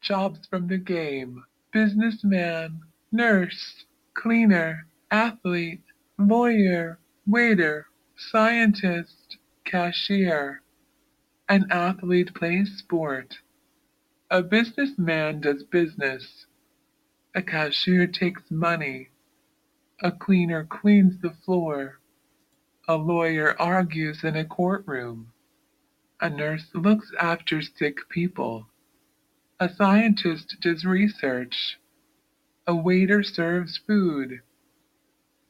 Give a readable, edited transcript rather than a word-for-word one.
Jobs from the game: businessman, nurse, cleaner, athlete, lawyer, waiter, scientist, cashier. An athlete plays sport. A businessman does business. A cashier takes money. A cleaner cleans the floor. A lawyer argues in a courtroom. A nurse looks after sick people. A scientist does research. A waiter serves food.